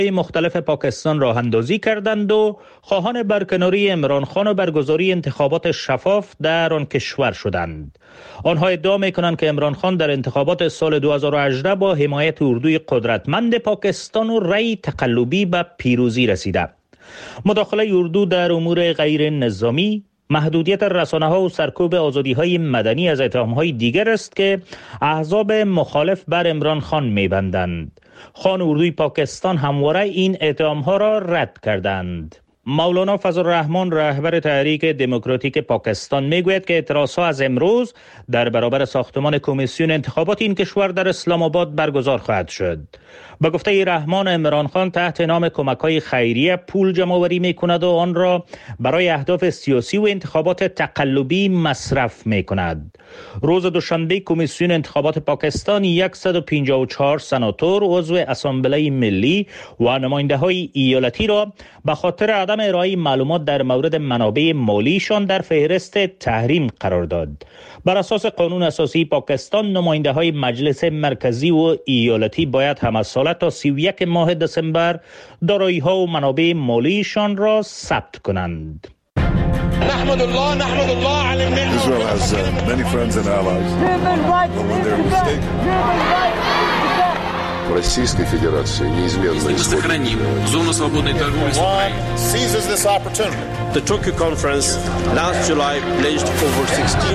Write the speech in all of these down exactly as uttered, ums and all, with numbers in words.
مختلف پاکستان راه اندازی کردند و خواهان برکناری عمران خان و برگزاری انتخابات شفاف در آن کشور شدند. آنها ادعا می‌کنند که عمران خان در انتخابات سال دو هزار و هجده با حمایت اردوی قدرتمند پاکستان و رأی تقلبی به پیروزی رسیده. مداخله اردو در امور غیر نظامی، محدودیت رسانه‌ها و سرکوب آزادی‌های مدنی از اتهام‌های دیگر است که احزاب مخالف بر عمران خان می‌بندند. خان اردوی پاکستان همواره این اتهام‌ها را رد کردند. مولانا فضل الرحمن رهبر تحریک دموکراتیک پاکستان میگوید که اعتراضها از امروز در برابر ساختمان کمیسیون انتخابات این کشور در اسلام آباد برگزار خواهد شد. به گفته رحمان، عمران خان تحت نام کمک‌های خیریه پول جمع‌آوری می‌کند و آن را برای اهداف سیاسی و انتخابات تقلبی مصرف می‌کند. روز دوشنبه کمیسیون انتخابات پاکستان صد و پنجاه و چهار سناتور عضو اسامبله ملی و نماینده‌های ایالتی را به خاطر عدم ارائه معلومات در مورد منابع مالیشان در فهرست تحریم قرار داد. بر اساس قانون اساسی پاکستان، نماینده‌های مجلس مرکزی و ایالتی باید هم از سال تا سی و یک ماه دسامبر دارایی‌ها و منابع مالیشان را ثبت کنند. نحمد الله نحمد الله علی النعمة. Israel has uh, many friends and allies. But when they're mistaken. В Российской Федерации неизменно сохраним зону свободной торговли с Украиной. Seizes this opportunity. The Tokyo conference last July pledged over sixteen.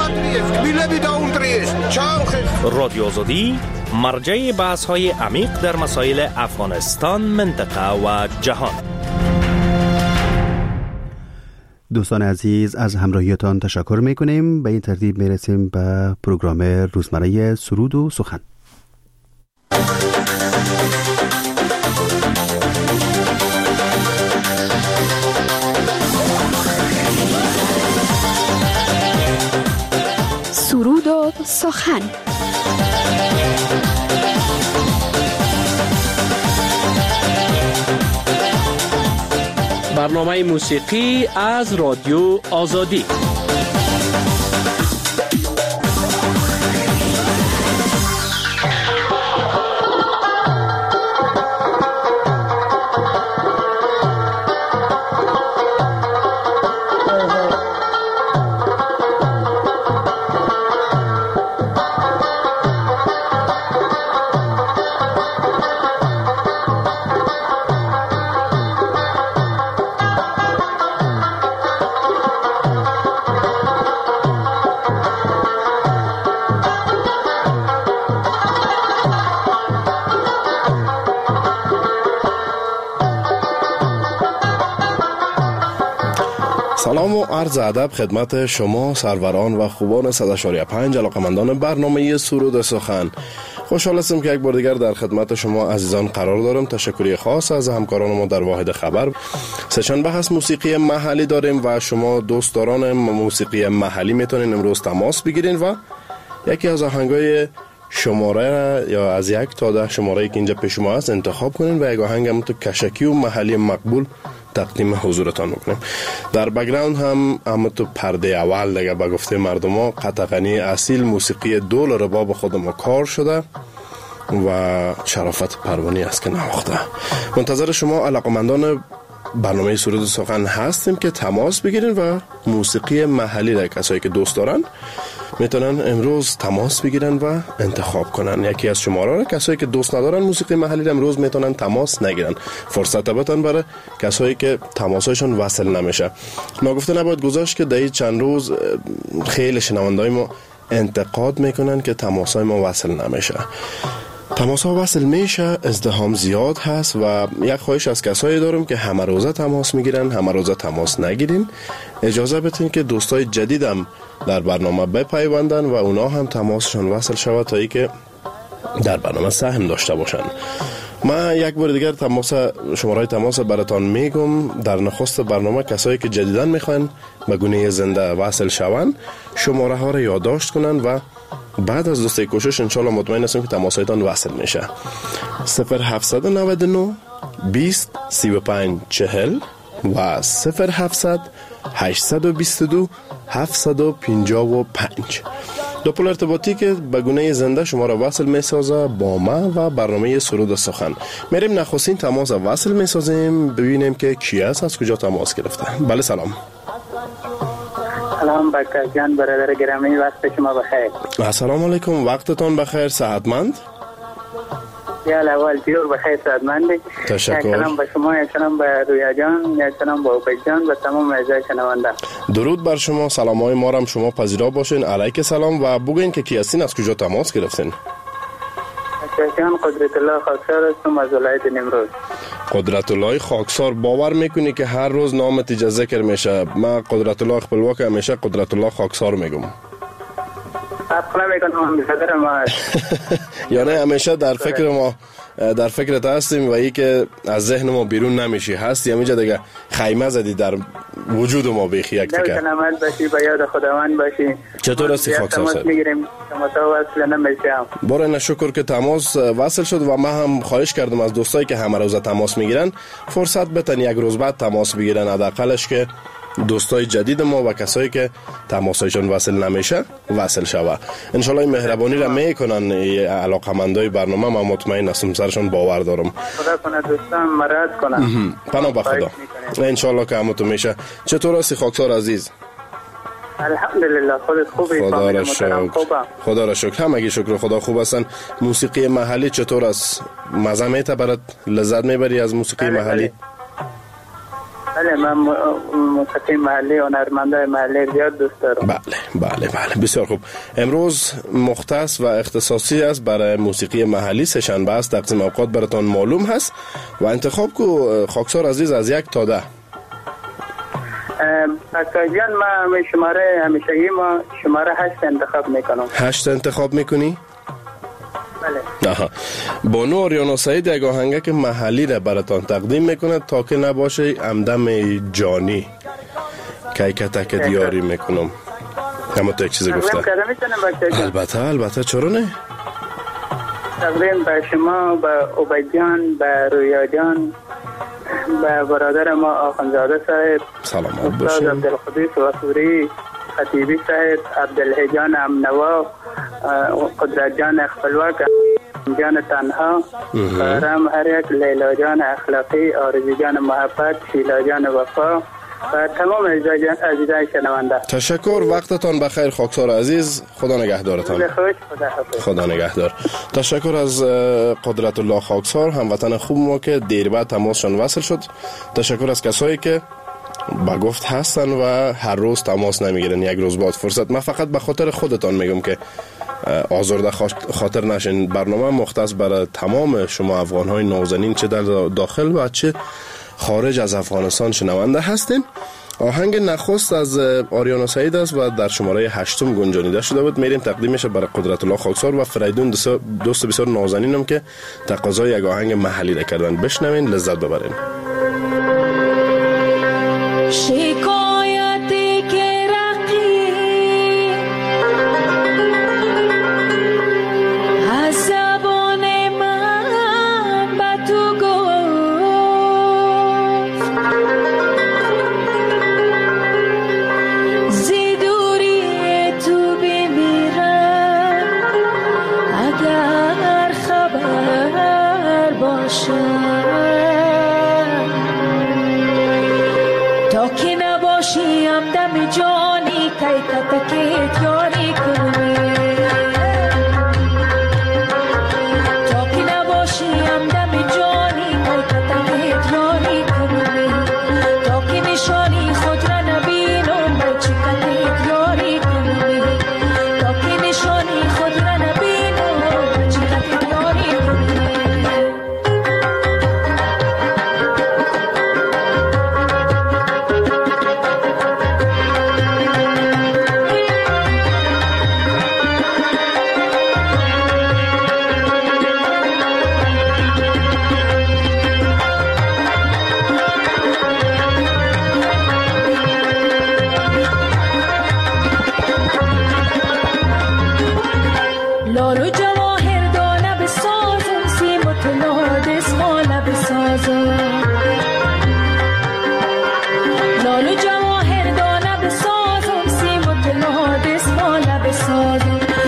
رادیو آزادی مرجع بحث‌های عمیق در مسائل افغانستان، منطقه و جهان. دوستان عزیز، از همراهیتان تشکر می‌کنیم. به این ترتیب می‌رسیم به پروگرام روزمره سرود و سخن. سرود و سخن. برنامه موسیقی از رادیو آزادی. سلام و عرض ادب خدمت شما سروران و خوبان صد و چهار و پنج علاقمندان برنامه سرود سخن. خوشحال هستم که یک بار دیگر در خدمت شما عزیزان قرار دارم. تشکری خاص از همکاران ما در واحد خبر. سه‌شنبه هست موسیقی محلی داریم و شما دوستداران موسیقی محلی میتونین امروز تماس بگیرین و یکی از آهنگای شماره یا از یک تا ده شماره که اینجا پیش ما هست انتخاب کنین و یک آهنگ هم تو کشکی و محلی مقبول تقدیم حضورتان میکنیم. در بگراند هم هم تو پرده اول دیگه با گفته مردم ها قطغنی اصیل موسیقی دول رباب خود ما کار شده و شرافت پروانی است که نواخته. منتظر شما علاقمندان برنامه سرود سخن هستیم که تماس بگیرین و موسیقی محلی را کسایی که دوست دارن میتونن امروز تماس بگیرن و انتخاب کنن. یکی از شماره را کسایی که دوست ندارن موسیقی محلی را امروز میتونن تماس نگیرن. فرصت بتن برای کسایی که تماسایشون وصل نمیشه. نگفته نباید گذاشت که در چند روز خیلی شنوندای ما انتقاد میکنن که تماسای ما وصل نمیشه. تماس ها وصل میشه، ازدحام زیاد هست و یک خواهش از کسایی دارم که همه روزه تماس میگیرن، همه روزه تماس نگیرین. اجازه بدین که دوستای جدیدم در برنامه بپیوندن و اونا هم تماسشون وصل شود تا ای که در برنامه سهم داشته باشن. من یک بار دیگر تماس شماره تماس براتان میگم. در نخست برنامه کسایی که جدیداً میخوان به گونه زنده وصل شون شماره ها را یادداشت کنن و بعد از دوستی کوشش انشالله مطمئن هستم که تماسایتان وصل میشه. صفر هفتصد و نود و نه بیست سی و پنج چهل و صفر هفتصد هشتصد و بیست و دو هفتصد و پنجاه و پنج. دو پل ارتباطی که به گونه زنده شما را وصل می سازه با ما و برنامه سرود سخن. میریم نخستین تماس وصل می سازیم، ببینیم که کی است، از کجا تماس گرفته. بله سلام. سلام بکر جان، برادر گرامی، وقت شما بخیر. السلام علیکم، وقتتان بخیر، صحتمند؟ یا اول جور بخیر، صحتمند. تشکر. یک سلام به شما، یک سلام به رویا جان، یک سلام به اوبک جان و تمام اعضای شنونده. درود بر شما، سلامای ما هم شما پذیرا باشین. علیک سلام و بگوین که کی هستین، از کجا تماس گرفتین؟ جان قدرت الله خاکسار هستم از ولایت نیمروز. قدرت الله خاکسار، باور میکنی که هر روز نامت اینجا ذکر میشه؟ من قدرت الله خپلواک همیشه قدرت الله خاکسار میگم. اصلا میکنم برادر ما. یعنی همیشه در فکر ما در فکرت هستیم و ای که از ذهن ما بیرون نمیشی. هستی همینجا دیگه، خیمه زدی در وجود ما بیخی یک تکه. سلامت باشی، به یاد خداوند باشی. چطور هستی خاکسار صاحب؟ میگیریم شما وصل نمیشم. باره شکر که تماس وصل شد و من هم خواهش کردم از دوستایی که همه روزه تماس میگیرن فرصت بتن یک روز بعد تماس بگیرن، حداقلش که دوستای جدید ما و کسایی که تماسایشون وصل نمیشه وصل شوه. انشالله این مهربانی را میکنن علاقمندای برنامه، من مطمئن هستم سرشون باور دارم. خدا کنه دوستان مراد کنن. پناه به خدا. انشالله که همتون میشه. چطور هستی خاکسار عزیز؟ الحمدلله، خودت خوبی؟ خدا را شکر. خدا را شکر، همگی شکر خدا خوب هستن. موسیقی محلی چطور است؟ مزه میته برات؟ لذت میبری از موسیقی بله محلی؟ بله. بله من موسیقی محلی و هنرمندای محلی زیاد دوست دارم. بله بله بله بسیار خوب. امروز مختص و اختصاصی است برای موسیقی محلی، سه شنبه است، تقسیم اوقات براتون معلوم هست و انتخاب کو خاکسار عزیز از یک تا ده. بکاجان ما شماره همیشگی ما شماره هشت انتخاب میکنم. هشت انتخاب میکنی؟ بله. آها. بانو آریانا سعید یک آهنگک محلی را براتان تقدیم میکنه تا که نباشه همدم جانی که کتک دیاری میکنم. اما تو یک چیزی گفته. البته البته چرا نه؟ تقدیم به شما، به اوبک جان، به رویا جان، به برادر ما آخوندزاده صاحب، سلامت استاد باشین. عبدالقدوس وفوری، خطیبی صاحب، عبدالحجان امنوا، قدرت جان خپلواک، جان تنها، رام هر یک، لیلا جان اخلاقی، آرزی جان محبت، شیلا جان وفا و تمام عزیزای شنونده. تشکر، وقتتان بخیر خاکسار عزیز، خدا نگهدارتان. خدا نگهدار. تشکر از قدرت الله خاکسار، هموطن خوب ما که دیر بعد تماسشون وصل شد. تشکر از کسایی که با گفت هستن و هر روز تماس نمیگیرن، یک روز بعد فرصت. من فقط به خاطر خودتان میگم که آزرده خاطر نشین. برنامه مختص برای تمام شما افغان‌های نازنین، چه در داخل و چه خارج از افغانستان شنونده هستین. آهنگ نخست از آریانا سعید است و در شماره هشتم گنجانیده شده بود. میریم تقدیمش برای قدرت الله خاکسار و فریدون، دوست بسیار نازنینم که تقاضای یک آهنگ محلی را کردن. بشنوین، لذت ببرین. شکایتی که رقی از زبان من به تو گفت، زی دوری تو بمیرم اگر خبر باشم، تا که نباشی همدم جانی که کتکت یاری کنی، تا که نباشی همدم جانی که کتکت یاری کنی، تا که نشانی خود را نبینم به چکتت یاری کنی، تا که نشانی خود را نبینم به چکتت یاری کنی. لالو جواهر دانه بسازم، سیم و طلا دستماله بسازم، لالو جواهر دانه بسازم، سیم و طلا دستماله بسازم،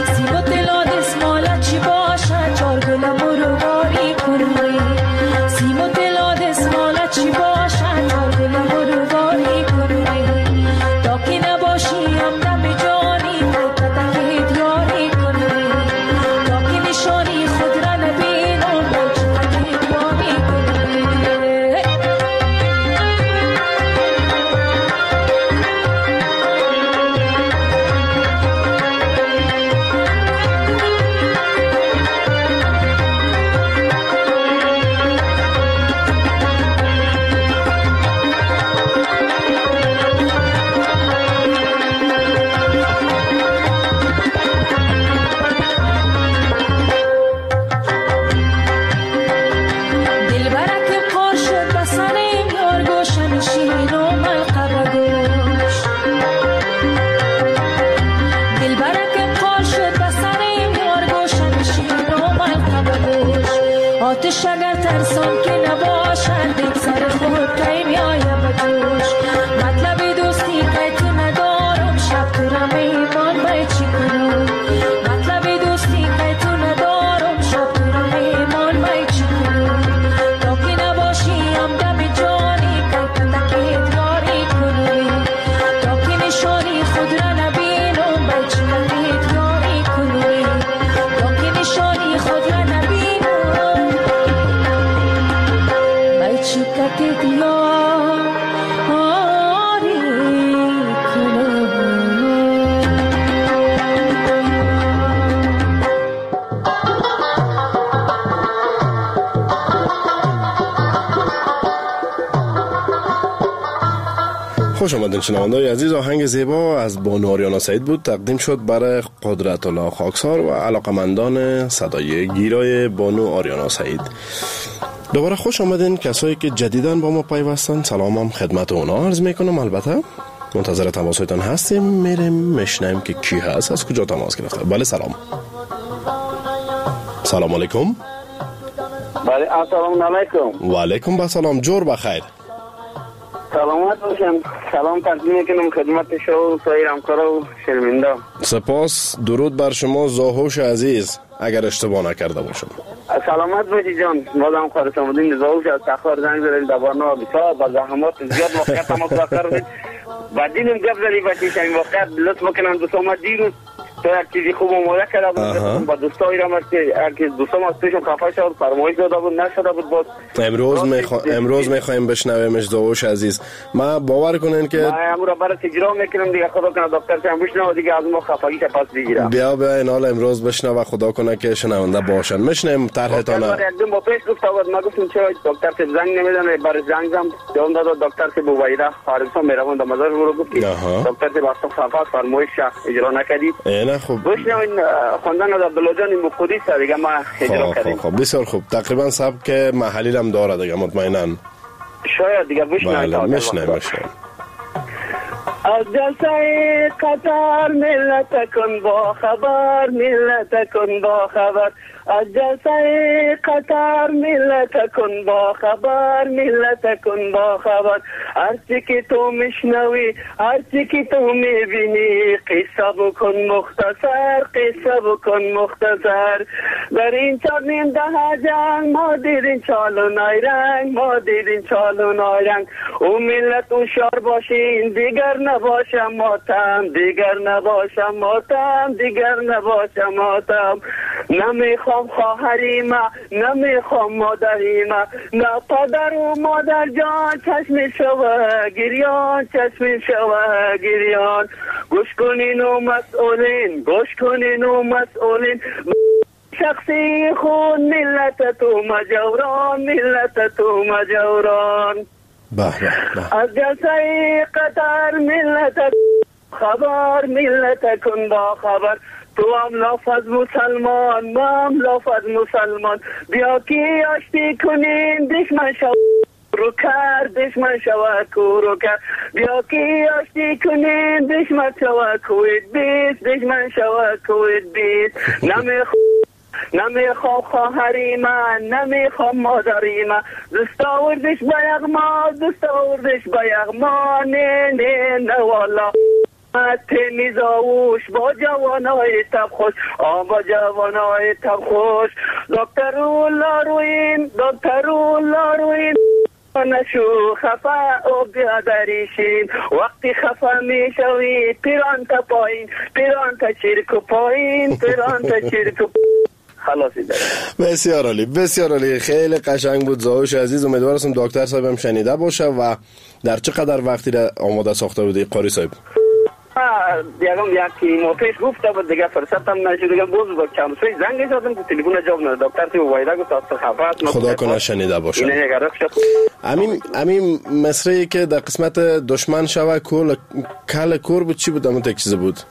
ترسان که نباشد دید سر خود کی میایم به جوش مطلب دوستی که تو ندارم شب تو را میمان بای چی کنم مطلب دوستی که تو ندارم شب تو را میمان بای چی کنم تا که نباشی همدم جانی که تتکیت یاری کنی تا که نشانی خود را نبینم بای چی کتیت یاری کنی تا که نشانی خود را نبینم بای چی کتیت یاری کنی. خوش آمدین شنونده‌های عزیز. آهنگ زیبا از بانو آریانا سعید بود، تقدیم شد برای قدرت الله خاکسار و علاقمندان صدای گیرای بانو آریانا سعید. دوباره خوش آمدین کسایی که جدیداً با ما پیوستن، سلامم خدمت اونا عرض میکنم. البته منتظر تماسایتان هستیم، میریم میشنیم که کی هست، از کجا تماس گرفته. بله سلام. سلام علیکم. بله السلام علیکم. و علیکم السلام. جور بخیر. سلامت باشم. سلام تقدیم میکنم خدمت شما و سایر همکارا و شنونده. سپاس. درود بر شما زاهوش عزیز، اگر اشتباه نکرده باشم. سلامت باشی جان. بازم خواهرت آمدین زاهوش از تخار زنگ زدید در برنامه بسیار با زحمات زیاد واقعیت هم اصلا کردید بعدینم گپ زدی باشی شما واقعیت لطف میکنم دوستان ما دیروز تو یک چیزی خوب اومده کرده بود با دوستایی را هست که هرکی دوستان از توشون خفه شد فرمایش داده بود نشده بود باز امروز میخوا... امروز میخوایم بشنویمش زاهوش عزیز. ما باور کنین که ما امروز برای اجرا میکنم دیگه خدا کنه دکتر هم بشنوه دیگه از ما خفگیش پس بگیرم. بیا بیا این حال امروز بشنوه خدا کنه که شنونده باشن. میشنیم طرحتون. یک دو با پیش گفت بود ما گفتم چرا دکتر که زنگ نمیزنه برای زنگ زدم جواب داد دکتر که بویدا خارجسان میروند در مزار رو گفت دکتر که واسه خفاش فرمایش اجرا نکردید. نه خوب بشنوین خواندن از عبدالله جان مقدی است دیگه ما اجرا کردیم. خب بسیار خوب. تقریبا سبک محلی هم داره دیگه مطمئنا. شاید دیگه بشنوید. بله میشنم میشنم. از جلسه قطر ملت کن با خبر ملت کن با خبر از جلسه قطر ملت کن با خبر ملت کن با خبر هرچی که تو میشنوی هرچی که تو میبینی قصه بکن مختصر قصه بکن مختصر در این چندین ده جنگ ما دیدین چال و نایرنگ ما دیدین چال و نایرنگ او ملت هوشیار باشین دیگر نباشم ماتم دیگر نباشم ماتم دیگر نباشم ماتم نمیخوام خواهری ما نمیخوام مادری ما نه پدر و مادر جان چشم شوه گریان چشم شوه گریان گوش کنین و مسئولین گوش کنین و مسئولین شخصی خون ملت تو مجوران ملت تو مجوران از جلسه قطر ملت خبر ملت کن با خبر تو هم لافظ مسلمان ما هم لافظ مسلمان بیا کی آشتی کنین دشمن شو رو کرد دشمن شو کورو کرد بیا کی آشتی کنین دشمن شو کوید بیت دشمن شو کوید بیت نمیخوام نمیخوام خواهری من نمیخوام مادری من دوست آوردش با یغما دوست آوردش با یغما نه نه نه والا تمی زاوش با جوانای تب خوش آن با جوانای تب خوش دکتر اولا روین دکتر اولا روین نشو خفا او بیادریشین وقتی خفا می شوی پیران تا پایین پیران تا چیرک پایین پیران تا چیرک خلاصی داره. بسیار عالی بسیار عالی. خیلی قشنگ بود زاهوش عزیز. امیدوارم دکتر صاحب هم شنیده باشه. و در چقدر وقتی را آماده ساخته بودی قاری صاحب؟ دیگم یکی مو پیش گفته بود دیگه فرصت هم نشد دیگه باز با کم سوی زنگ زدم تو تلفن جواب نداد دکتر تو وایدا گفت از خفاست خدا کنه شنیده باشه. امین امین مصری که در قسمت دشمن شوه کول کل کور بود چی بود اون تک چیز بود؟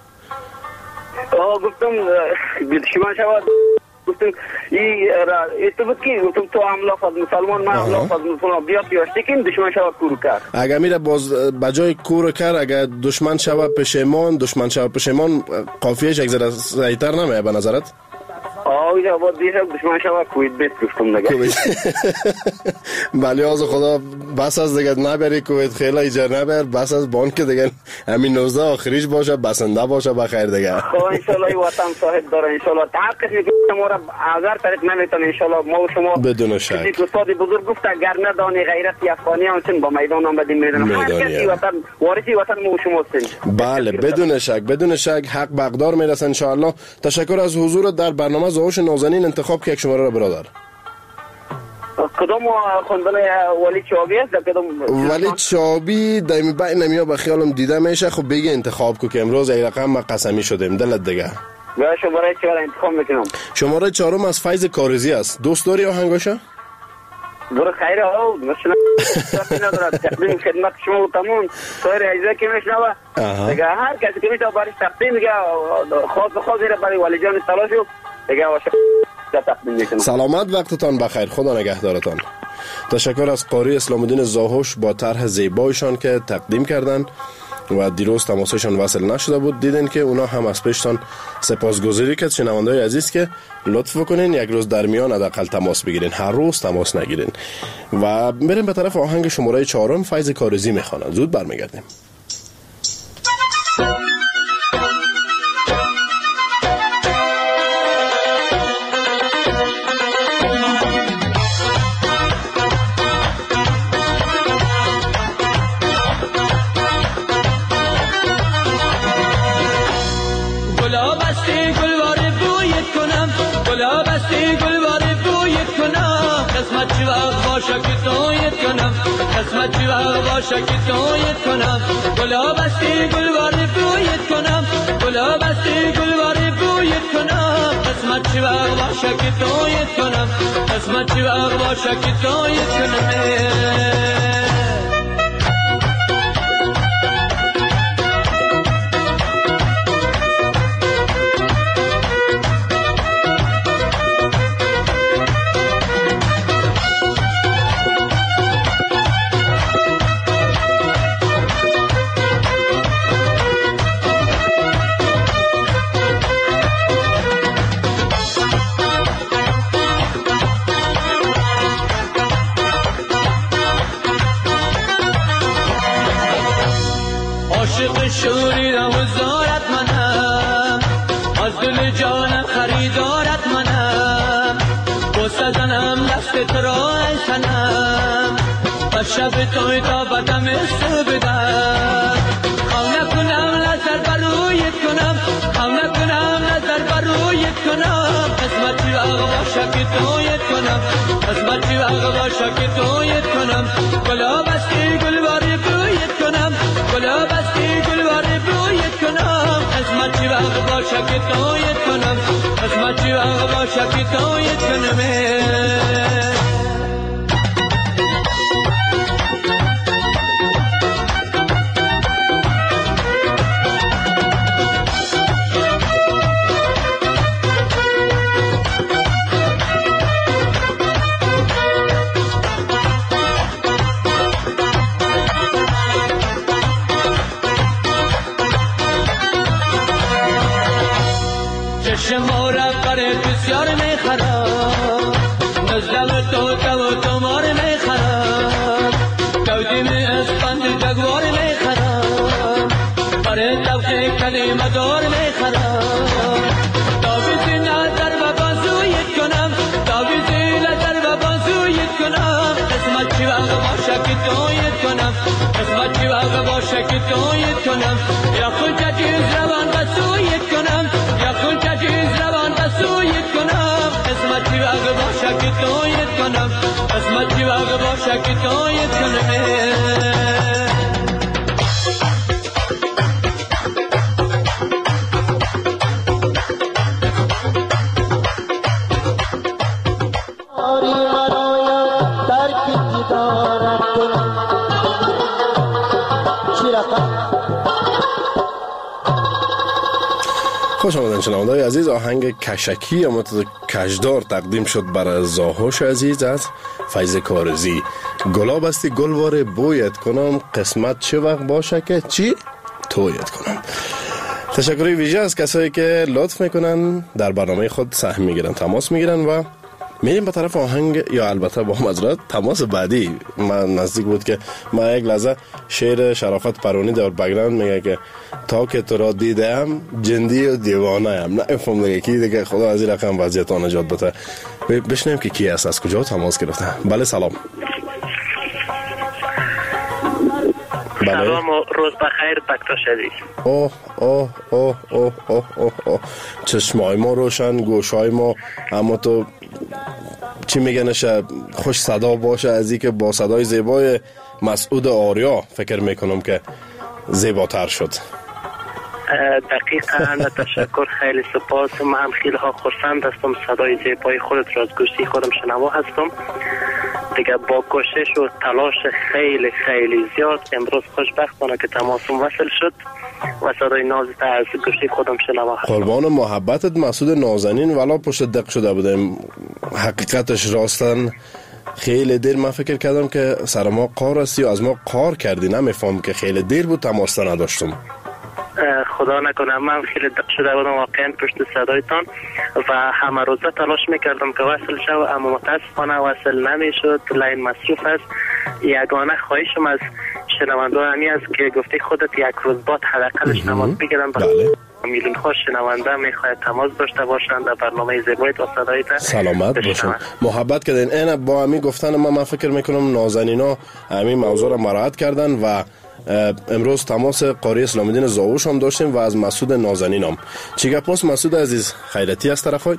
آه گفتم دشمن شوه گفتم ای تو بود کی گفتم تو هم لافظ مسلمان ما هم لافظ مسلمان بیا پیاشتی کن دشمن شوه کورو کرد اگر میره باز بجای کورو کرد اگر دشمن شوه پشیمان دشمن شوه پشیمان قافیهش یک ذره سریعتر نمیه به نظرت؟ آه آویز آباد دیگه دشمن شما کویت بیت گفتم دیگه. بله از خدا بس از دیگه نبری کویت خیلی ایجار نبر بس از بانک دیگه همین نوزده آخریش باشه بسنده باشه بخیر دیگه. خب انشالله وطن صاحب داره انشالله تحقیق میکنه ما را هزار طریق نمیتونه انشالله ما و شما بدون شک. کسی استاد بزرگ گفت اگر ندانی غیرت افغانیان چون با میدان آمدیم میدونم هر کسی وطن وارثی وطن ما و شما هستیم. بله بدون شک بدون شک حق بقدار میرسه ان شاء الله. تشکر از حضورت در برنامه زاهوش نازنین. انتخاب که یک شماره را برادر. کدوم خواندن ولی چابی است کدوم ولی چابی دائمی بین نمیا به خیالم دیده میشه. خب بگی انتخاب کو که امروز این رقم ما قسمی شدیم دلت دیگه. و شماره چهار انتخاب میکنم. شماره چهارم از فیض کارزی است. دوست داری آهنگاشو؟ دور خیره ها مثلا ندارد تقدیم خدمت شما و تمام سایر اجزا که میشنوه دیگه هر کسی که میشه برش تقدیم میگه خاص خاص برای ولی جان تلاشو دیگه واشه تقدیم میکنم. سلامت وقتتان بخیر. خدا نگهدارتان. تشکر از قاری اسلام الدین زاهوش با طرح زیبایشان که تقدیم کردن و دیروز تماسشان وصل نشده بود. دیدین که اونا هم از پیشتان سپاسگزاری کرد. شنونده‌های عزیز که لطف کنین یک روز در میان حداقل تماس بگیرین هر روز تماس نگیرین و بریم به طرف آهنگ شماره چهارم فیض کارزی میخوانن. زود برمیگردیم. قسمت چی وقت باشه که تویت کنم گلاب استی گلواری بویت کنم گلاب استی گلواری بویت کنم قسمت چی وقت باشه که تویت کنم قسمت چی وقت باشه که تویت کنم. شوری را وزارت منم از دل جانم خریدارت منم بوسه زنم دست تو را ای سنم و شب توی تا بدم سو بدم خواه نکنم نظر برویت کنم خواه نکنم نظر برویت کنم قسمتی وقت باشه که تویت کنم قسمتی وقت باشه که تویت کنم گلاب استی گلواری بویت کنم گلاب استی گلواری بویت کنم قسمتی وقت باشه که تویت کنم قسمتی وقت باشه که تویت کنم. شما را برای بسیار میخرم نزدم تو تو تو مار میخرم کودیم اسپند جگوار میخرم برای توقی کلمه دار میخرم تاویزی نظر و بازویت کنم تاویزی نظر و بازویت کنم قسمت چی وقت باشه که تویت کنم قسمت چی وقت باشه که تویت کنم یا خود جدیز روان بسویت کنم یا خود جدیز روان بسویت کنم قسمت چی وقت باشه که تویت کنم قسمت چی وقت باشه که تویت کنم. خوش آمدن شنونده‌های عزیز. آهنگ کشکی یا متد کشدار تقدیم شد برای زاهوش عزیز از فیض کارزی. گلاب استی گلوار بویت کنم قسمت چه وقت باشه که چی تویت کنم. تشکری ویژه از کسایی که لطف میکنن در برنامه خود سهم میگیرن، تماس میگیرن و میریم به طرف آهنگ. یا البته با مزرعت تماس بعدی من نزدیک بود که من یک لحظه شعر شرافت پرونی در بگراند میگه که تا که تو را دیدم جندی و دیوانه ام. نه افهم دیگه کی دیگه، خدا از این رقم وضعیت آن نجات بده. بشنیم که کی است، از کجا تماس گرفته. بله سلام. سلام و روز بخیر بکتا شدید. اوه اوه اوه اوه اوه اوه اوه چشمای ما روشن، گوشای ما، اما تو چی میگنش خوش صدا باشه از این که با صدای زیبای مسعود آریا فکر میکنم که زیباتر شد. دقیقاً تشکر، خیلی سپاس. من هم خیلی ها خرسند هستم صدای زیبای خودت را از گوشی خودم شنوا هستم دیگه. با کوشش و تلاش خیلی خیلی زیاد امروز خوشبختانه که تماسم وصل شد و صدای نازت از گوشی خودم شنوا هستم. قربان محبتت مسعود نازنین، ولی پشت دق شده بودیم. حقیقتش راستن خیلی دیر من فکر کردم که سر ما قار هستی و از ما قار کردی. نمیفهم که خیلی دیر بود تماس نداشتم. خدا نکنه من خیلی دق شده بودم واقعا پشت صدایتان و همه روزه تلاش میکردم که وصل شو، اما متاسفانه وصل نمیشد، لین مصروف است. یگانه خواهشم از شنونده همی است که گفته خودت یک روز بعد حداقلش تماس بگیرن. بله. میلیون ها شنونده میخواهد تماس داشته باشند در برنامه زیبایت و صدایت. سلامت باشن، محبت کردین. این با همی گفتن ما من فکر میکنم نازنینا همی موضوع را مراعات کردن و امروز تماس قاری اسلام الدین زاوش هم داشتیم و از مسعود نازنین هم. چی گپاس مسعود عزیز؟ خیرتی از طرفایت؟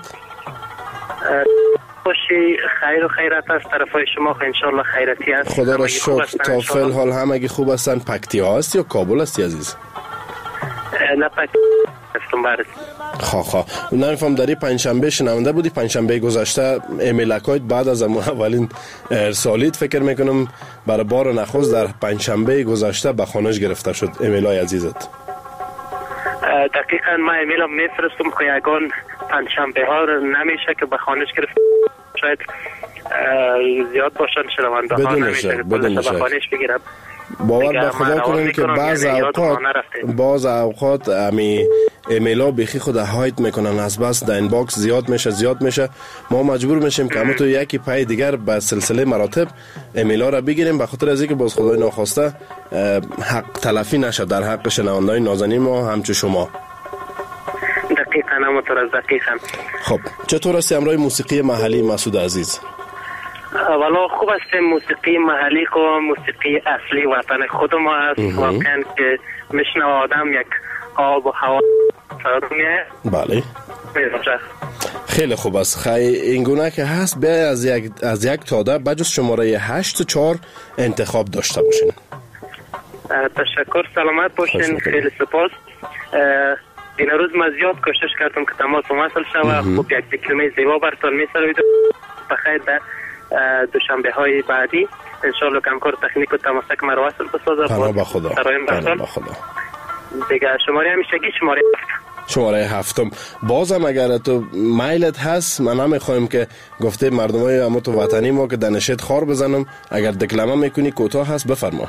خوشی خیر و خیرت از طرفای شما، خو انشالله خیرتی است. خدا را شکر. تا فعل حال همگی خوب هستن. پکتیا هستی یا کابل هستی عزیز؟ نه پکتیا هستم برس. خواه خواه نمیفهم داری پنجشنبه شنونده بودی. پنجشنبه گذشته ایمیلکایت بعد از اولین ارسالیت فکر میکنم برای بار نخست در پنجشنبه گذشته به خانش گرفته شد ایمیلای عزیزت. دقیقاً من ایمیلم میفرستم که یگان پنجشنبه ها نمیشه که به خانش گرفت. شاید زیاد باشن شنونده ها نمیشه که به خانش بگیرم. باور به خدا کنیم که بعض اوقات بعض اوقات امی ایمیلا بخی خود هایت میکنن، از بس در اینباکس زیاد میشه زیاد میشه ما مجبور میشیم که همون تو یکی پای دیگر به سلسله مراتب ایمیلا را بگیریم به خاطر از اینکه باز خدای ناخواسته حق تلفی نشه در حق شنونده‌های نازنین ما همچون شما. دقیقاً همونطور از دقیقاً. خب چطور است امروز موسیقی محلی مسعود عزیز؟ والا خوب است. موسیقی محلی کو موسیقی اصلی وطن خود ما است. واقعا که میشنه آدم یک آب و هوا میه. بله خیلی خوب است. خیلی اینگونه که هست بیا از یک از یک تاده بجز شماره هشت و چهار انتخاب داشته باشین. تشکر، سلامت باشین. خیلی سپاس. این روز من زیاد کوشش کردم که تماس وصل شود. خوب یک دکلمه زیبا براتون میسروید بخیر در دوشنبه های بعدی انشالله کمکار تکنیک و تماسک مرا وصل بسازه. پناه به خدا. پناه به خدا. دیگه شماره همیشگی شماره هفت. شماره هفتم. بازم اگر تو مایلت هست من نمیخوایم که گفته مردمای اما تو وطنی ما که دنشت خار بزنم. اگر دکلمه میکنی کوتاه هست بفرما.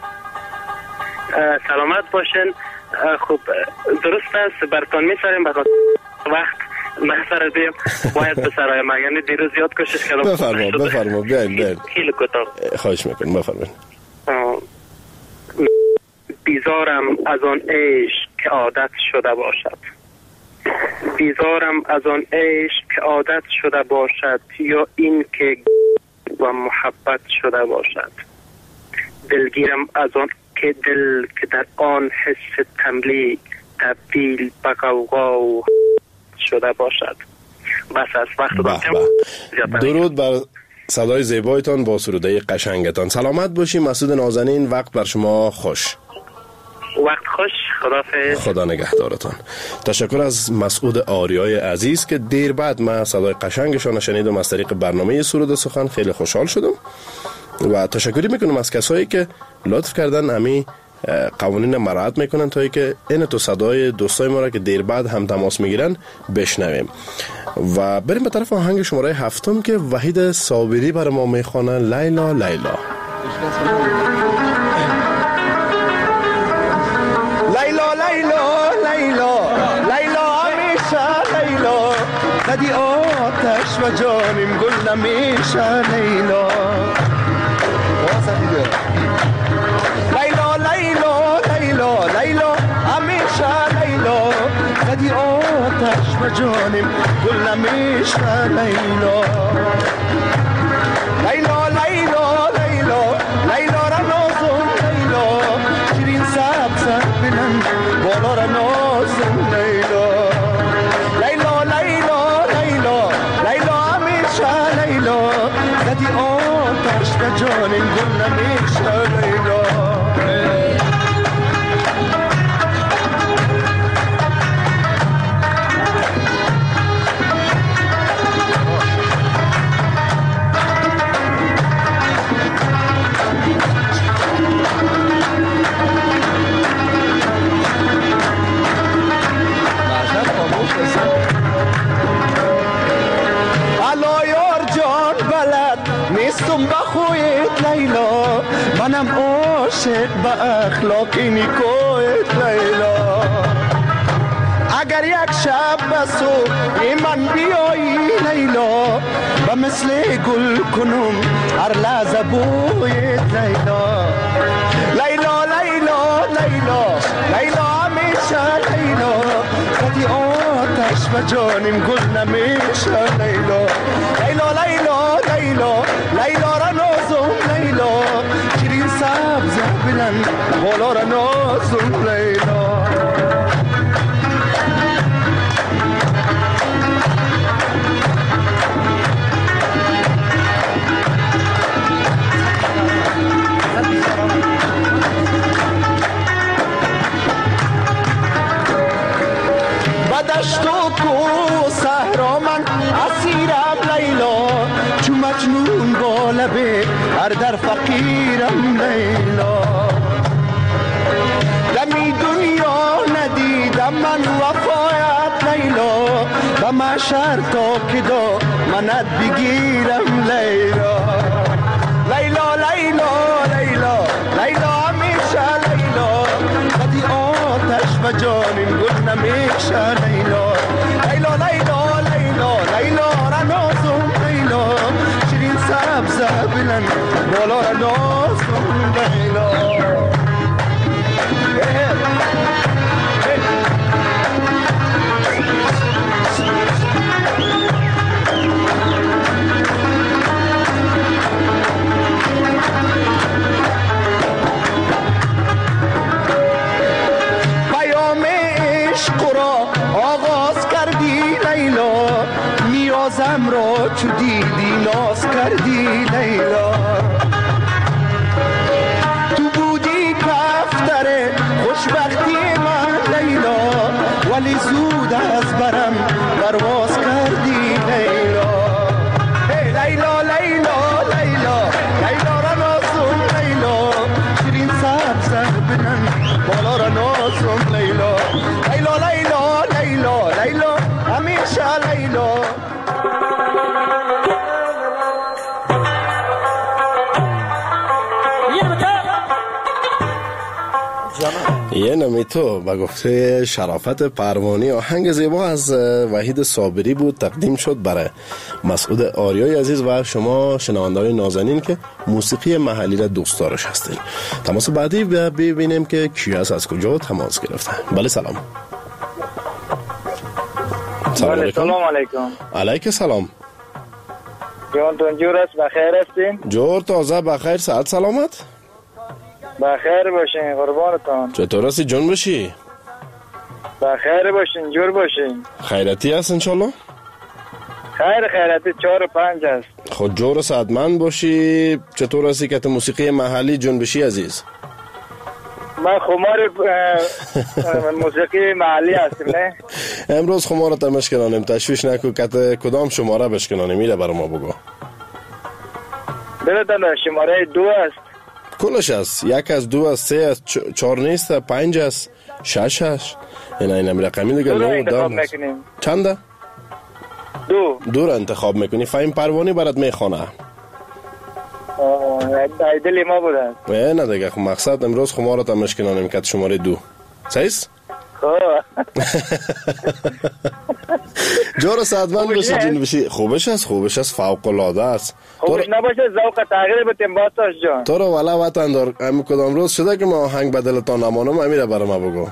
سلامت باشین. خوب درست است براتون میسریم بخاطر وقت نظر دیم باید به سرای ما، یعنی دیروز زیاد کوشش کردم. بفرما بفرما بیاین بیاین. خیلی کوتاه خواهش میکنم بفرمایید. بیزارم از آن عشق که عادت شده باشد، بیزارم از آن عشق که عادت شده باشد، یا این که و محبت شده باشد. دلگیرم از آن که دل که در آن حس تملی تبدیل به غوغا و شده باشد. بس از وقت داشتم. درود بر صدای زیبایتان با سروده قشنگتان. سلامت باشی مسعود نازنین. وقت بر شما خوش. وقت خوش. خداحافظ. خدا نگهدارتان. تشکر از مسعود آریای عزیز که دیر بعد من صدای قشنگشان شنیدم از طریق برنامه سرود سخن. خیلی خوشحال شدم و تشکری میکنم از کسایی که لطف کردن امی قوانین مراعات میکنن تا ای که این تو صدای دوستای ما را که دیر بعد هم تماس میگیرن بشنویم و بریم به طرف آهنگ شماره هفتم که وحید صابری برای ما میخوانه. لیلا لیلا. لیلا لیلا لیلا زدی آتش و جانم گل نمیشه لیلا لیلا لیلا لیلا لیلا همیشه لیلا زدی آتش و جانم گل نمیشه لیلا لیلا لیلا لیلا لیلا را نازم لیلا شیرین سبز بلند بالا را نازم لیلا لیلا لیلا لیلا لیلا همیشه لیلا زدی آتش و جانم گل نمیشه لیلا نیستم با خویت لیلا منم عاشق با اخلاقی نیکویت لیلا اگر یک شب بسو من بیایی لیلا و مثل گل کنم هر لحظه بویت لیلا لیلا لیلا لیلا لیلا همیشه لیلا زدی آتش و جانم گل نمیشه لیلا لیلا لیلا لیلا لیلا را نازم لیلا شیرین سبز بلند بالا را نازم لیلا بدشت و کو صحرا من اسیرم لیلا چو مجنون با لبه هر در فقیرم لیلا دمی دنیا ندیدم من وفایت لیلا و محشر تا که دا منت بگیرم لیلا لیلا لیلا لیلا لیلا همیشه لیلا زدی آتش و جانم گل نمیشه لیلا لیلا لیلا لیلا لیلا را نازم لیلا شیرین سبز بلند بالا را نازم لیلا نیازم را چو دیدی ناز کردی لیلا تو بودی کفتر خوشبختی من لیلا ولی زود از برم پرواز کردی لیلا لیلا لیلا لیلا لیلا را نازم لیلا شیرین سبز بلند بالا را نازم لیلا لیلا لیلا لیلا لیلا همیشه لیلا یه نمی تو با گفته شرافت پروانی آهنگ زیبا از وحید صابری بود تقدیم شد برای مسعود آریای عزیز و شما شنونده‌های نازنین که موسیقی محلی را دوست دارش هستین. تماس بعدی ببینیم که کی است از کجا تماس گرفته. بله سلام. سلام علیکم. سلام علیکم. علیک سلام. جانتون جور است بخیر هستین؟ جور تازه بخیر صحت سلامت؟ بخیر باشین قربانتان. چطور هستی جون باشی؟ بخیر باشین جور باشین. خیرتی هست انشالله؟ خیر خیرتی چهار و پنج هست. خود جور سعدمند باشی. چطور هستی که موسیقی محلی جون باشی عزیز؟ من خمار موسیقی محلی هستیم نه؟ امروز خمار تمش کنانیم تشویش نکو که کدام شماره بشکنانیم میره برای ما بگو. بردن شماره دو است. کلش است یک از دو از سه از چهار نیست پنج از شش هست این این هم رقمی دیگه دو انتخاب میکنیم. چنده؟ دو دو را انتخاب میکنی. فایم پروانی برات میخونه دلی ما بودن نه دیگه مقصد امروز خمارت هم مشکنانیم که شماره دو سیست؟ جور سعدمند باشی جنبشی. خوبش است خوبش است فوق العاده است. خوبش نباشه ذوق تغییر بتیم باتاش جان. تو رو والا وطن دار امی کدام روز شده که ما آهنگ بدلتان نمانم امیره برای ما بگو.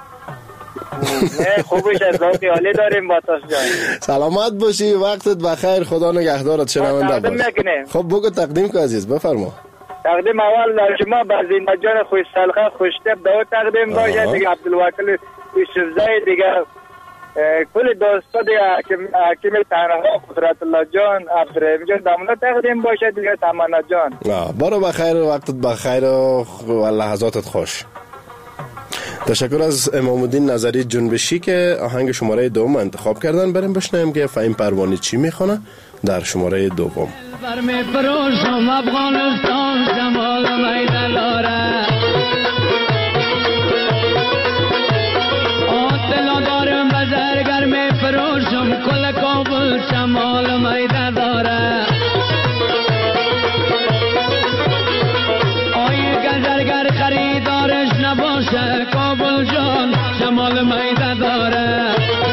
نه خوبش است ذوقی عالی داریم باتاش جان. سلامت باشی وقتت بخیر خدا نگهدارت شنونده باش. خب بگو تقدیم که عزیز بفرما. تقدیم اول در شما بزینده جان خوش سلخه خوشتب دو تقدیم باشه دیگه عبدالوکیل یوسفزای دیگه کل دوستا دیگه حکیم تنها قدرت الله جان عبدالرحیم جان دامنا تقدیم باشه دیگه تمنا جان. برو بخیر وقتت بخیر و لحظاتت خوش. تشکر از امام الدین نظری جنبشی که آهنگ شماره دوم انتخاب کردن. بریم بشنویم که فهیم پروانی چی میخونه در شماره دوم. برمی فروشم افغانستان شمال میدان داره آتلا دارم بزرگر می فروشم کل کابل شمال میدان داره آی گزرگر خریدارش نباشه کابل جان شمال میدان داره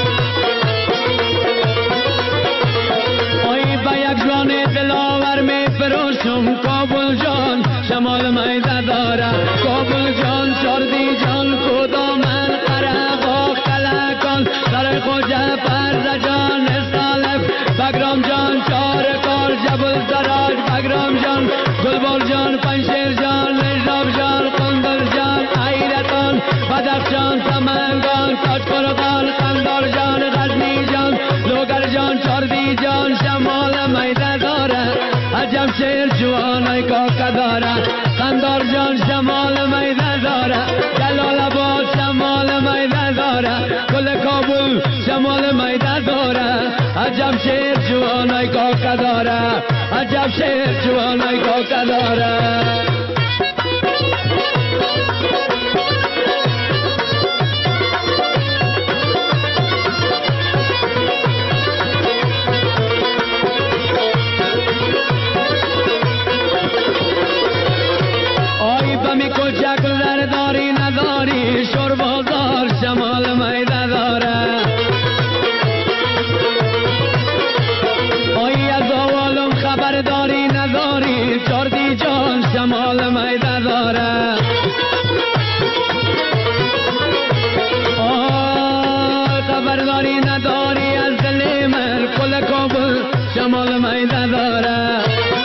دلاور می فروشم کابل جان شمال میده داره کابل جان چردی جان کدام من قرقا کلکان سر خوجه پرز جان استالف بگرام جان چار کار جبل زراج بگرام جان گلبال جان پنشیر جان نجاب جان قندل جان حیرتان بدخ جان سمنگان تاجقرغان قندار جان غزنی جان لوگر جان چردی جان شمال میده داره عجب شیر جوانای کاکا داره قندار جان شمال میده داره جلال آباد شمال میده داره کل کابل شمال میده داره عجب شیر جوانای کاکا داره عجب شیر جوانای کاکا داره. می کوچک زرداری نداری شور بازار شمال میده داره آی از آوالم خبرداری نداری چردی جان شمال میده داره آی خبرداری نداری از دل من کل کابل شمال میده داره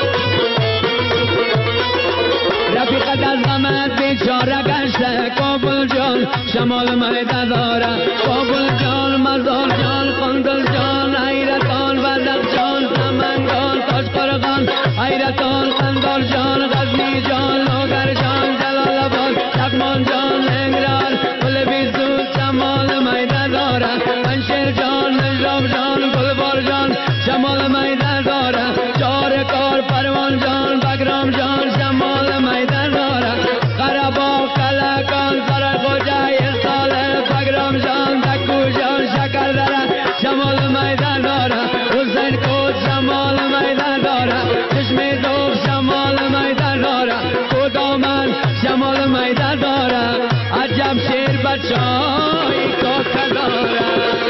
رفیقت از غمت بیچاره گشته کابل جان شمال میده داره کابل جان مزار جان قندل جان حیرتان وزق جان سمنگان تاجقرغان حیرتان قندار جان غزنی جان لوگر جان جلال آباد چکمان جان لنگران گل بیزود شمال میده داره پنشیر جان نجاب جان گلبار جان شمال میده داره چار کار پروان جان بگرام جان شمال میده داره قربا کلکان سر خوجه استاله بگرام جان دکو جان شکر داره شمال میده داره حسین کود شمال میده داره چشمی دوب شمال میده داره کدامن شمال میده داره عجب شیر بچه های کاکا داره.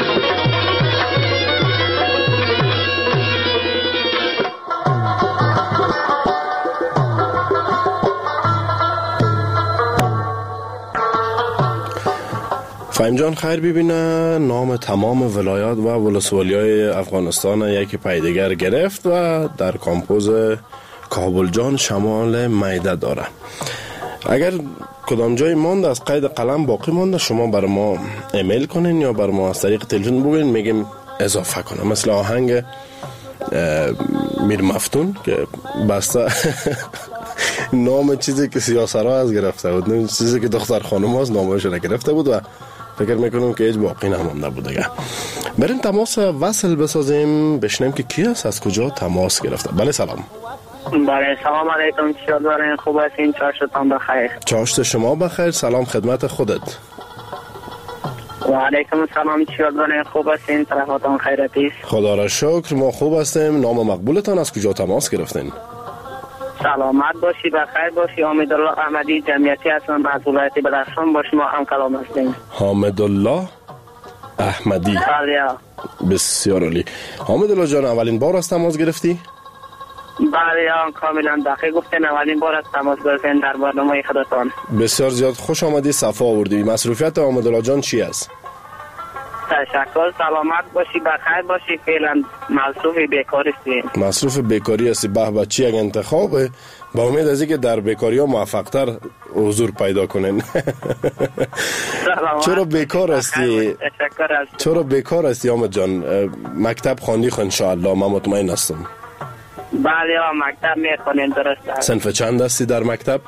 فهیم جان خیر ببینه نام تمام ولایات و ولسوالی‌های افغانستان یکی پای دیگر گرفت و در کامپوز کابل جان شمال میده داره. اگر کدام جای مانده از قید قلم باقی مانده شما بر ما ایمیل کنین یا بر ما از طریق تلفن بگوین میگیم اضافه کنم. مثل آهنگ میر مفتون که بسته نام چیزی که سیاسرها از گرفته بود، نام چیزی که دختر خانم از نامش نگرفته بود و فکر میکنم که هیچ باقی نمانده بوده. بریم تماس وصل بسازیم بشنیم که کی است از کجا تماس گرفته. بله سلام. بله سلام علیکم، چطور دارین؟ خوب هستین؟ چاشتان بخیر. چاشت شما بخیر. سلام خدمت خودت. و علیکم السلام، چطور دارین؟ خوب هستین؟ صحتتان خیرتی است؟ خدا را شکر ما خوب هستیم. نام مقبولتان از کجا تماس گرفتین؟ سلامت باشی، بخیر باشی. حامدالله احمدی جمعیتی هستم از ولایت بدخشان. با شما هم کلام هستیم. حامدالله احمدی. بله. بسیار عالی. حامدالله جان، اولین بار از تماس گرفتی؟ بله، کاملا دقیق گفتین. اولین بار از تماس گرفتین در برنامه خودتان. بسیار زیاد خوش آمدی، صفا آوردی. مصروفیت حامدالله جان چی است؟ تشکر. سلامت باشی، بخیر باشی. فعلا مصروف بیکاری هستیم. مصروف بیکاری هستی؟ به به، چی یک انتخابه. با امید از اینکه در بیکاری ها موفق‌تر حضور پیدا کنین. چرا بیکار هستی؟ چرا بیکار هستی حامد جان؟ مکتب خواندی خو ان شاء الله، من مطمئن هستم. بله، مکتب میخونیم. درست است. صنف چند هستی در مکتب؟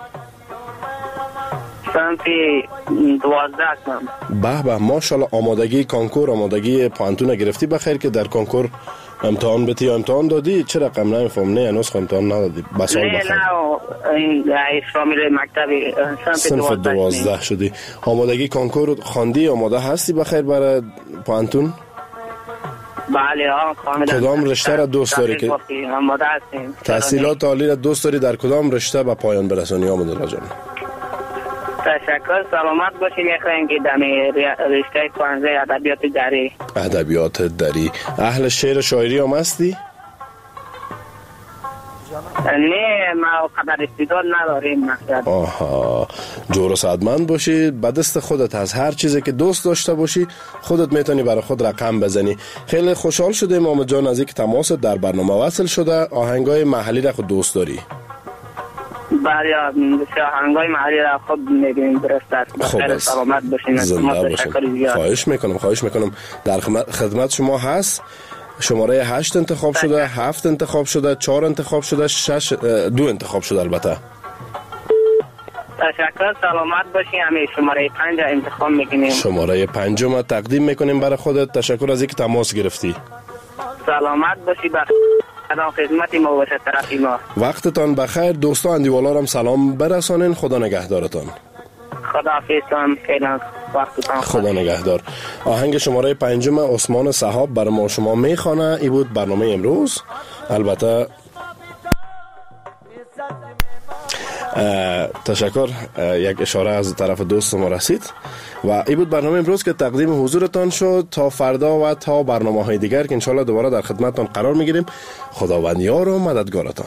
صنف دوازده هستم. به به، ماشاءالله. آمادگی کانکور، آمادگی پانتون گرفتی بخیر که در کانکور امتحان بتی یا امتحان دادی؟ چه رقم نمیفهم؟ نه هنوز امتحان ندادی. بس نه نه این شامل مکتب صنف دوازده شدی. آمادگی کانکور خواندی؟ آماده هستی بخیر برای پانتون؟ بله ها، کاملا. کدام رشته را دوست داری که آماده هستیم؟ تحصیلات عالی را دوست داری در کدام رشته به پایان برسانی حامدالله جان؟ تشکر. سلامت باشی. میخوایم که در رشته پانزده ادبیات دری. ادبیات دری. اهل شعر و شاعری هم هستی؟ نه، ما قدر استعداد نداریم. مقصد آها، جور و سعادتمند باشی. به دست خودت از هر چیزی که دوست داشته باشی خودت میتونی برای خود رقم بزنی. خیلی خوشحال شدیم حامد جان از اینکه تماست در برنامه وصل شده. آهنگای محلی را خود دوست داری؟ بله، آهنگای محلی را خود میبینیم. درست است. خیلی سلامت باشین. زنده باشین. خواهش میکنم خواهش میکنم در خدمت شما هست. شماره هشت انتخاب شده، هفت انتخاب شده، چهار انتخاب شده، شش دو انتخاب شده. البته تشکر. سلامت باشی. همه شماره پنج انتخاب میکنیم. شماره پنجم تقدیم میکنیم برای خودت. تشکر از اینکه تماس گرفتی. سلامت باشی. بخیر. خدمت ما باشه طرفی ما. وقتتان بخیر. دوستا اندیوالا هم سلام برسانین. خدا نگهدارتان. خدا حافظتان. فعلا وقتتان. خدا نگهدار. آهنگ شماره پنجم عثمان صحاب برای ما شما میخوانه. این بود برنامه امروز. البته تشکر. یک اشاره از طرف دوست ما رسید و این بود برنامه امروز که تقدیم حضورتان شد. تا فردا و تا برنامه های دیگر که انشاءالله دوباره در خدمتتان قرار میگیریم. خداوند یار و مددگارتان.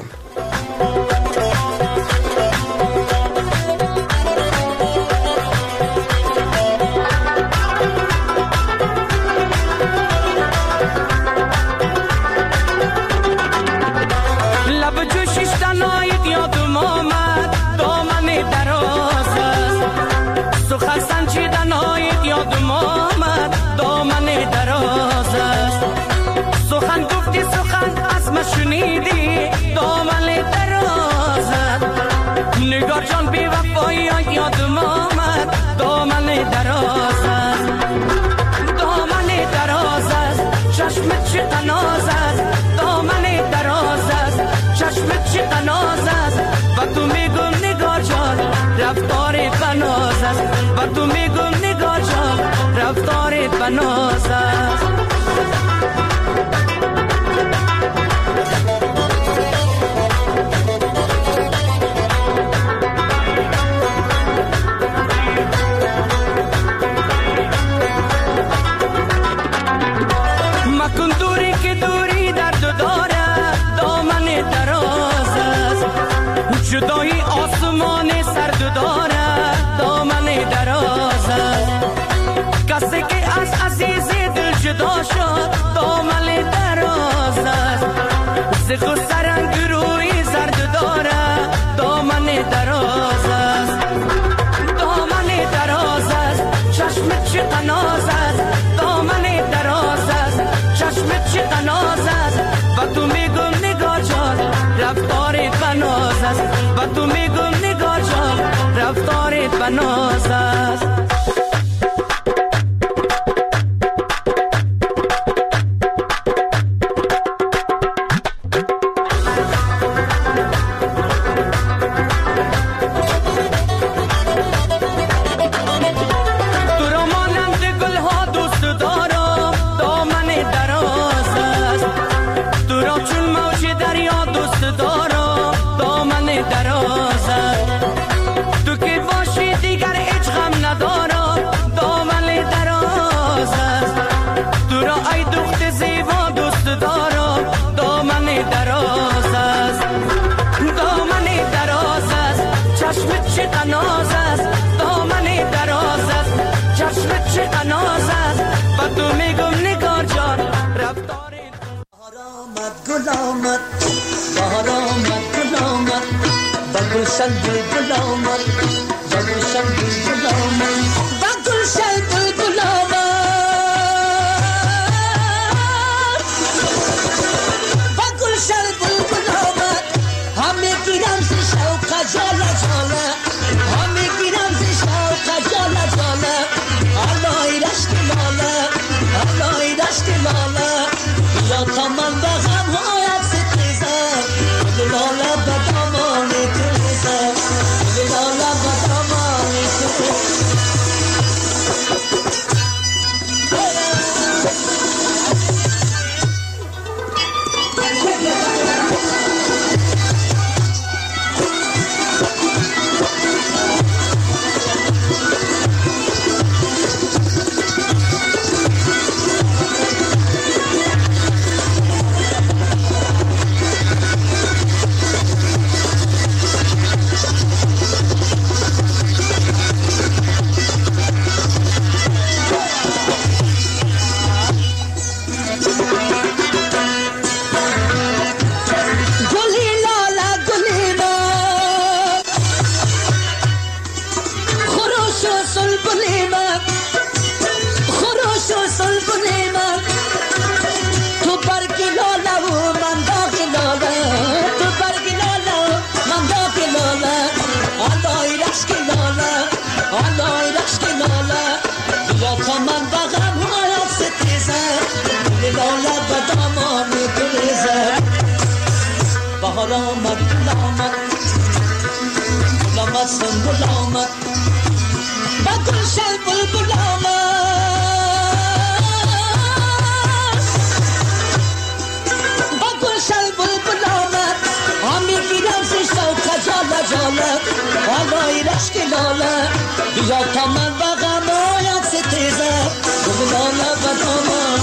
شنیدی دامن درازت، نگار جان بی وفایی یادم آمد. دامن درازت، دامن درازت، چشمت چه قنازت. دامن درازت، چشمت چه قنازت. و تو میگم نگار جان رفتارت بنازت. و تو میگم نگار جان رفتارت بنازت. جدایی آسمان سرد دارد. دامن دراز است. کسی که از عزیز دل جدا شد. دامن دراز است. زخ و سرنگ روی زرد دارد. دامن دراز است. دامن دراز است. چشمت چه قناز است. دامن دراز است. چشمت چه قناز است. و تو میگم نگاه جان رفتارت بناز است. و تو میگم نگاه جان رفتارت بناز است. گل آمد بهار آمد گل آمد با گلشن بلبل آمد با گلشن بلبل آمد با گلشن بلبل آمد با گلشن بلبل آمد همه گیرم ز شوق جاله جاله همه گیرم ز شوق جاله جاله الای رشک لاله الای رشک لاله یا تا من بغم هایت ستیزه گل لاله بدامان تیزه گل لاله بدامان تیزه بهار آمد گل آمد گل آمد سنبل آمد با گلشن بلبل آمد با گلشن بلبل آمد همی گیرم ز شوق جاله جاله الای رشک لاله بیا تا من بغم آید ستیزه گل لاله بدامان